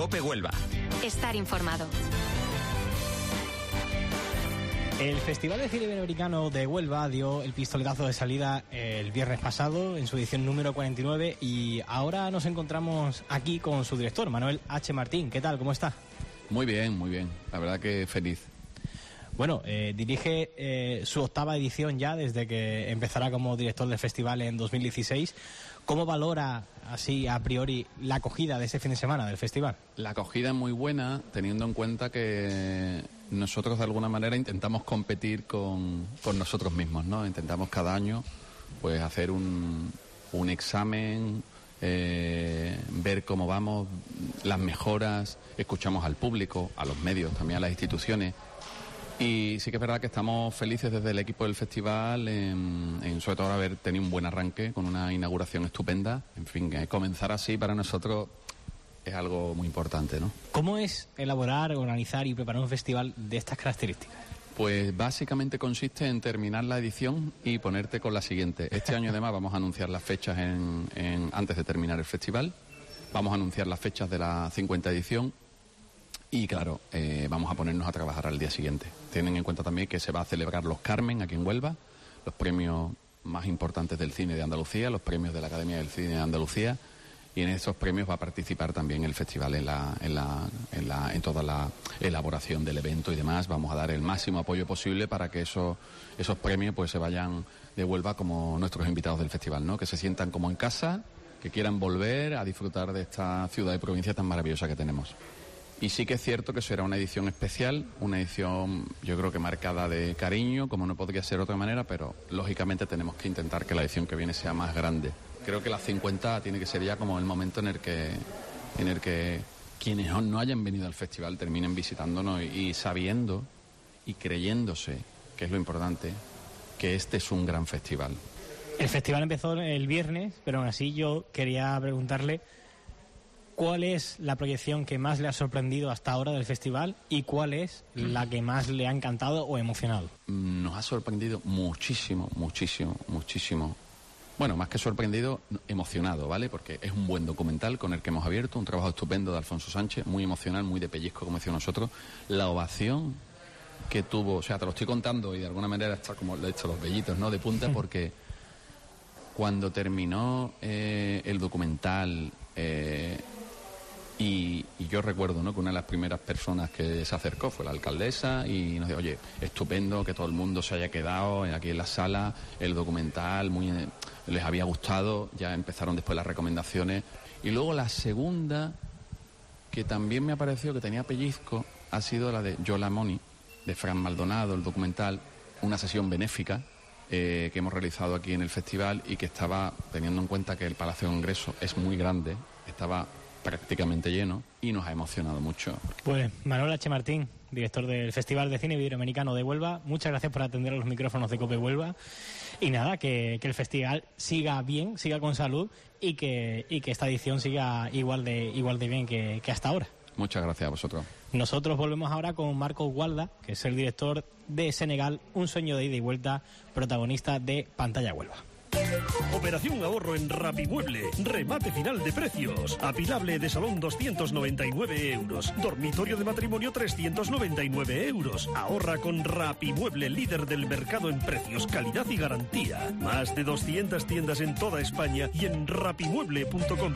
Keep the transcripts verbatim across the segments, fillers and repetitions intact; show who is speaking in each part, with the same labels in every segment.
Speaker 1: COPE Huelva.
Speaker 2: Estar informado.
Speaker 3: El Festival de Cine Iberoamericano de Huelva dio el pistoletazo de salida el viernes pasado en su edición número cuarenta y nueve y ahora nos encontramos aquí con su director, Manuel H. Martín. ¿Qué tal? ¿Cómo está?
Speaker 4: Muy bien, muy bien. La verdad que feliz.
Speaker 3: Bueno, eh, dirige eh, su octava edición ya desde que empezará como director del festival en dos mil dieciséis. ¿Cómo valora, así a priori, la acogida de ese fin de semana del festival?
Speaker 4: La acogida es muy buena, teniendo en cuenta que nosotros de alguna manera intentamos competir con, con nosotros mismos, ¿no? Intentamos cada año pues hacer un, un examen, eh, ver cómo vamos, las mejoras, escuchamos al público, a los medios, también a las instituciones. Y sí que es verdad que estamos felices desde el equipo del festival en, en sobre todo haber tenido un buen arranque con una inauguración estupenda. En fin, eh, comenzar así para nosotros es algo muy importante, ¿no?
Speaker 3: ¿Cómo es elaborar, organizar y preparar un festival de estas características?
Speaker 4: Pues básicamente consiste en terminar la edición y ponerte con la siguiente. Este año además vamos a anunciar las fechas en, en, antes de terminar el festival. Vamos a anunciar las fechas de la cincuenta edición. Y claro, eh, vamos a ponernos a trabajar al día siguiente. Tienen en cuenta también que se va a celebrar los Carmen aquí en Huelva, los premios más importantes del cine de Andalucía, los premios de la Academia del Cine de Andalucía, y en esos premios va a participar también el festival en la, en la, en la, en toda la elaboración del evento y demás. Vamos a dar el máximo apoyo posible para que esos, esos premios pues se vayan de Huelva como nuestros invitados del festival, ¿no? Que se sientan como en casa, que quieran volver a disfrutar de esta ciudad y provincia tan maravillosa que tenemos. Y sí que es cierto que será una edición especial, una edición yo creo que marcada de cariño, como no podría ser de otra manera, pero lógicamente tenemos que intentar que la edición que viene sea más grande. Creo que la cincuenta tiene que ser ya como el momento en el que, en el que quienes no hayan venido al festival terminen visitándonos y, y sabiendo y creyéndose, que es lo importante, que este es un gran festival.
Speaker 3: El festival empezó el viernes, pero aún así yo quería preguntarle ¿cuál es la proyección que más le ha sorprendido hasta ahora del festival y cuál es la que más le ha encantado o emocionado?
Speaker 4: Nos ha sorprendido muchísimo, muchísimo, muchísimo. Bueno, más que sorprendido, emocionado, ¿vale? Porque es un buen documental con el que hemos abierto, un trabajo estupendo de Alfonso Sánchez, muy emocional, muy de pellizco, como decíamos nosotros. La ovación que tuvo, o sea, te lo estoy contando y de alguna manera está como le he hecho los vellitos, ¿no? De punta, porque cuando terminó eh, el documental... Eh, Y, y yo recuerdo, ¿no?, que una de las primeras personas que se acercó fue la alcaldesa y nos dijo, oye, estupendo que todo el mundo se haya quedado aquí en la sala, el documental muy les había gustado, ya empezaron después las recomendaciones. Y luego la segunda, que también me ha parecido que tenía pellizco, ha sido la de Yo la Moni, de Fran Maldonado, el documental, una sesión benéfica eh, que hemos realizado aquí en el festival y que estaba, teniendo en cuenta que el Palacio de Congreso es muy grande, estaba prácticamente lleno y nos ha emocionado mucho.
Speaker 3: Pues Manuel H. Martín, director del Festival de Cine Iberoamericano de Huelva, muchas gracias por atender a los micrófonos de COPE Huelva y nada, que, que el festival siga bien, siga con salud y que, y que esta edición siga igual de, igual de bien que, que hasta ahora.
Speaker 4: Muchas gracias a vosotros.
Speaker 3: Nosotros volvemos ahora con Marcos Gualda, que es el director de Senegal, Un sueño de ida y vuelta, protagonista de Pantalla Huelva.
Speaker 5: Operación ahorro en Rapimueble. Remate final de precios. Apilable de salón doscientos noventa y nueve euros. Dormitorio de matrimonio trescientos noventa y nueve euros. Ahorra con Rapimueble, líder del mercado en precios, calidad y garantía. Más de doscientas tiendas en toda España y en rapimueble punto com.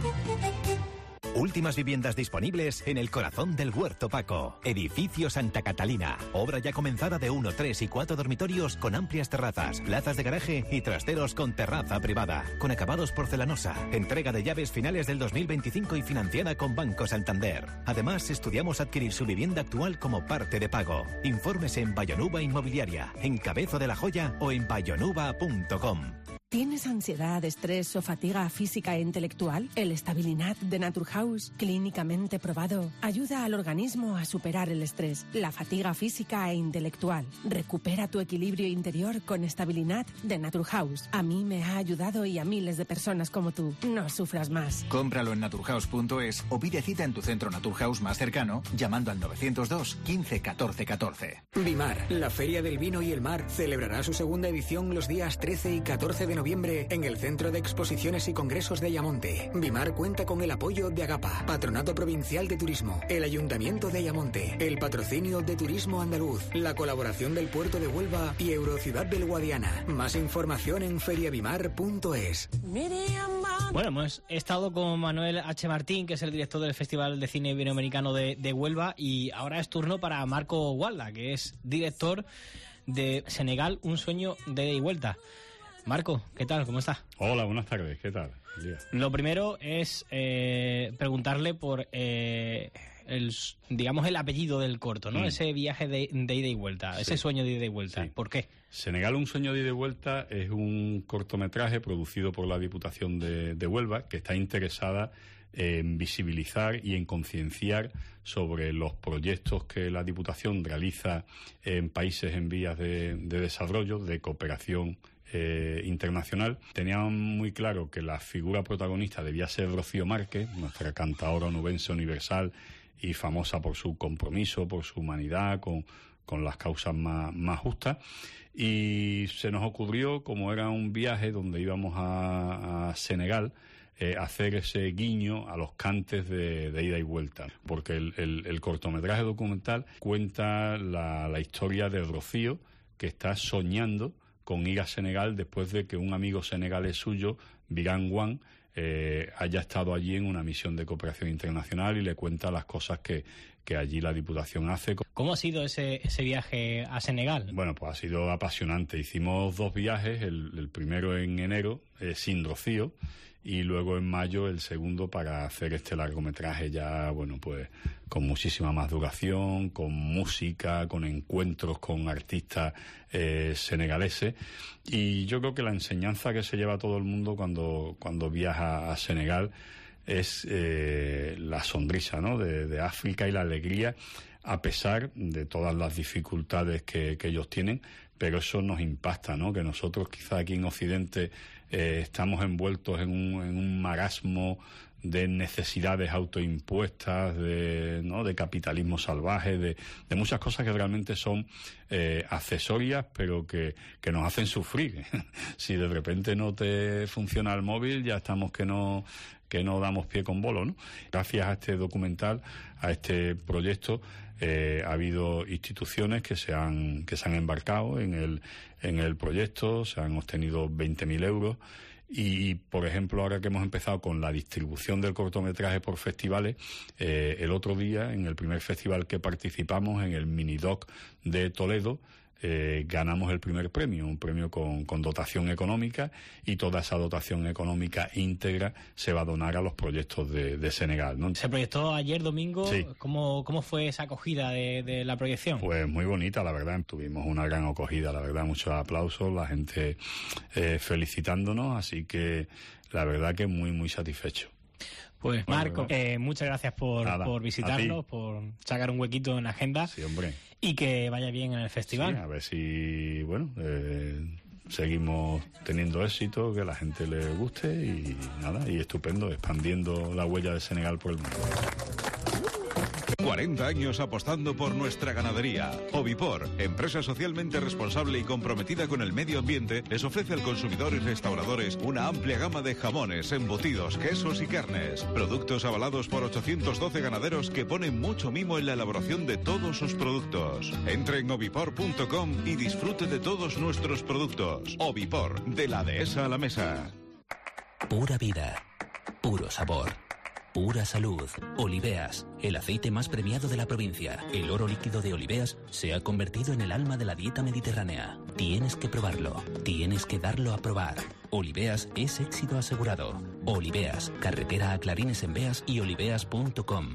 Speaker 1: Últimas viviendas disponibles en el corazón del Huerto Paco. Edificio Santa Catalina. Obra ya comenzada de uno, tres y cuatro dormitorios con amplias terrazas, plazas de garaje y trasteros con terraza privada. Con acabados porcelanosa. Entrega de llaves finales del dos mil veinticinco y financiada con Banco Santander. Además, estudiamos adquirir su vivienda actual como parte de pago. Infórmese en Bayonuba Inmobiliaria, en Cabezo de la Joya o en bayonuba punto com.
Speaker 6: ¿Tienes ansiedad, estrés o fatiga física e intelectual? El Stabilinat de Naturhaus, clínicamente probado, ayuda al organismo a superar el estrés, la fatiga física e intelectual. Recupera tu equilibrio interior con Stabilinat de Naturhaus. A mí me ha ayudado y a miles de personas como tú. No sufras más.
Speaker 7: Cómpralo en naturhaus punto es o pide cita en tu centro Naturhaus más cercano llamando al novecientos dos quince catorce catorce.
Speaker 8: Bimar, la Feria del Vino y el Mar, celebrará su segunda edición los días trece y catorce de
Speaker 2: noviembre en el Centro de Exposiciones y Congresos de Ayamonte. Bimar cuenta con el apoyo de Agapa, Patronato Provincial de Turismo, el Ayuntamiento de Ayamonte, el patrocinio de Turismo Andaluz, la colaboración del Puerto de Huelva y Eurociudad del Guadiana. Más información en feriabimar punto es.
Speaker 3: Bueno, hemos estado con Manuel H. Martín, que es el director del Festival de Cine Iberoamericano de, de Huelva, y ahora es turno para Marco Gualda, que es director de Senegal, un sueño de ida y vuelta. Marco, ¿qué tal? ¿Cómo estás?
Speaker 8: Hola, buenas tardes, ¿qué tal?
Speaker 3: Lo primero es eh, preguntarle por eh, el, digamos, el apellido del corto, ¿no? Mm. Ese viaje de, de ida y vuelta, sí. Ese sueño de ida y vuelta. Sí. ¿Por qué?
Speaker 8: Senegal, un sueño de ida y vuelta es un cortometraje producido por la Diputación de, de Huelva, que está interesada en visibilizar y en concienciar sobre los proyectos que la Diputación realiza en países en vías de, de desarrollo, de cooperación eh, internacional. Tenían muy claro que la figura protagonista debía ser Rocío Márquez, nuestra cantadora onubense universal y famosa por su compromiso, por su humanidad, con, con las causas más, más justas. Y se nos ocurrió, como era un viaje donde íbamos a, a Senegal, Eh, hacer ese guiño a los cantes de, de ida y vuelta, porque el, el, el cortometraje documental cuenta la, la historia de Rocío, que está soñando con ir a Senegal después de que un amigo senegalés suyo, Biran Wan, eh, haya estado allí en una misión de cooperación internacional, y le cuenta las cosas que, que allí la Diputación hace.
Speaker 3: ¿Cómo ha sido ese, ese viaje a Senegal?
Speaker 8: Bueno, pues ha sido apasionante. Hicimos dos viajes, el, el primero en enero, eh, sin Rocío, y luego en mayo el segundo para hacer este largometraje ya, bueno, pues con muchísima más duración, con música, con encuentros con artistas eh, senegaleses. Y yo creo que la enseñanza que se lleva todo el mundo cuando, cuando viaja a Senegal es eh, la sonrisa, ¿no?, de, de África, y la alegría, a pesar de todas las dificultades que, que ellos tienen. Pero eso nos impacta, ¿no? Que nosotros quizá aquí en Occidente eh, estamos envueltos en un, en un marasmo de necesidades autoimpuestas, de, ¿no?, de capitalismo salvaje, de, de muchas cosas que realmente son eh, accesorias, pero que, que nos hacen sufrir. Si de repente no te funciona el móvil, ya estamos que no que no damos pie con bolo, ¿no? Gracias a este documental, a este proyecto, eh, ha habido instituciones que se han que se han embarcado en el en el proyecto, se han obtenido veinte mil euros. Y, por ejemplo, ahora que hemos empezado con la distribución del cortometraje por festivales, eh, el otro día, en el primer festival que participamos, en el Minidoc de Toledo, eh, ganamos el primer premio, un premio con, con dotación económica, y toda esa dotación económica íntegra se va a donar a los proyectos de, de Senegal, ¿no?
Speaker 3: Se proyectó ayer domingo.
Speaker 8: Sí.
Speaker 3: ¿Cómo, cómo fue esa acogida de, de la proyección?
Speaker 8: Pues muy bonita, la verdad. Tuvimos una gran acogida, la verdad, muchos aplausos, la gente eh, felicitándonos, así que la verdad que muy, muy satisfecho.
Speaker 3: Pues Marco, eh, muchas gracias por,
Speaker 8: Nada,
Speaker 3: por visitarnos, por sacar un huequito en la agenda.
Speaker 8: Sí, hombre.
Speaker 3: Y que vaya bien en el festival.
Speaker 8: Sí, a ver si, bueno, eh, seguimos teniendo éxito, que a la gente le guste, y nada, y estupendo, expandiendo la huella de Senegal por el mundo.
Speaker 9: cuarenta años apostando por nuestra ganadería. Ovipor, empresa socialmente responsable y comprometida con el medio ambiente, les ofrece al consumidor y restauradores una amplia gama de jamones, embutidos, quesos y carnes. Productos avalados por ochocientos doce ganaderos que ponen mucho mimo en la elaboración de todos sus productos. Entre en ovipor punto com y disfrute de todos nuestros productos. Ovipor, de la dehesa a la mesa.
Speaker 10: Pura vida, puro sabor. Pura salud. Oliveas, el aceite más premiado de la provincia. El oro líquido de Oliveas se ha convertido en el alma de la dieta mediterránea. Tienes que probarlo. Tienes que darlo a probar. Oliveas es éxito asegurado. Oliveas, carretera a Clarines en Beas y oliveas punto com.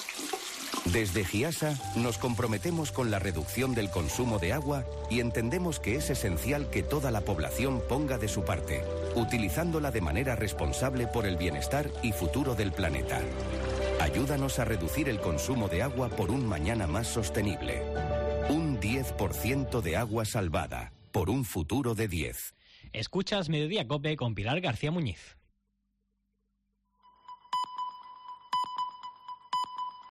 Speaker 11: Desde GIASA nos comprometemos con la reducción del consumo de agua y entendemos que es esencial que toda la población ponga de su parte, utilizándola de manera responsable por el bienestar y futuro del planeta. Ayúdanos a reducir el consumo de agua por un mañana más sostenible. Un diez por ciento de agua salvada por un futuro de diez.
Speaker 3: Escuchas Mediodía COPE con Pilar García Muñiz.